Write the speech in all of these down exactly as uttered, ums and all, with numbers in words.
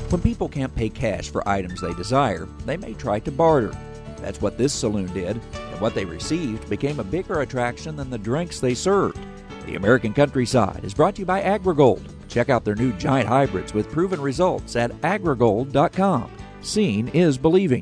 When people can't pay cash for items they desire, they may try to barter. That's what this saloon did, and what they received became a bigger attraction than the drinks they served. The American Countryside is brought to you by Agrigold. Check out their new giant hybrids with proven results at agrigold dot com. Seeing is believing.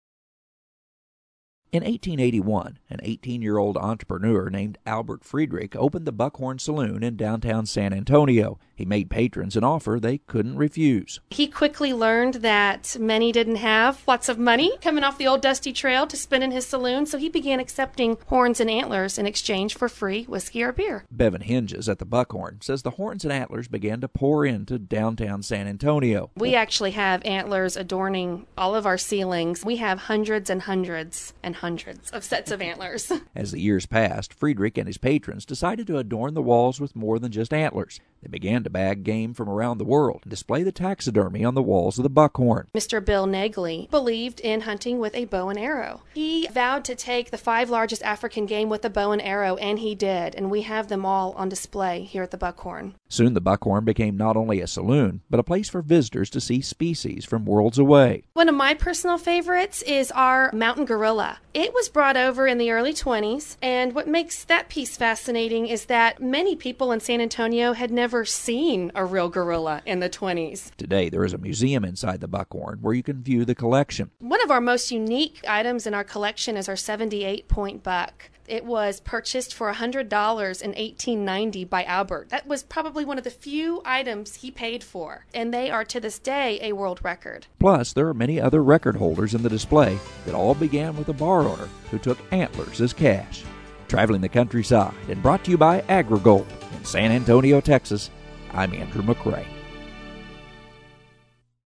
In eighteen eighty-one, an eighteen-year-old entrepreneur named Albert Friedrich opened the Buckhorn Saloon in downtown San Antonio. He made patrons an offer they couldn't refuse. He quickly learned that many didn't have lots of money coming off the old dusty trail to spend in his saloon, so he began accepting horns and antlers in exchange for free whiskey or beer. Bevan Hinges at the Buckhorn says the horns and antlers began to pour into downtown San Antonio. We actually have antlers adorning all of our ceilings. We have hundreds and hundreds and hundreds of sets of antlers. As the years passed, Friedrich and his patrons decided to adorn the walls with more than just antlers. They began to bag game from around the world and display the taxidermy on the walls of the Buckhorn. Mister Bill Negley believed in hunting with a bow and arrow. He vowed to take the five largest African game with a bow and arrow, and he did, and we have them all on display here at the Buckhorn. Soon the Buckhorn became not only a saloon, but a place for visitors to see species from worlds away. One of my personal favorites is our mountain gorilla. It was brought over in the early twenties, and what makes that piece fascinating is that many people in San Antonio had never seen a real gorilla in the twenties. Today, there is a museum inside the Buckhorn where you can view the collection. One of our most unique items in our collection is our seventy-eight point buck. It was purchased for one hundred dollars in eighteen ninety by Albert. That was probably one of the few items he paid for, and they are to this day a world record. Plus, there are many other record holders in the display that all began with a bar owner who took antlers as cash. Traveling the countryside and brought to you by Agrigold in San Antonio, Texas, I'm Andrew McRae.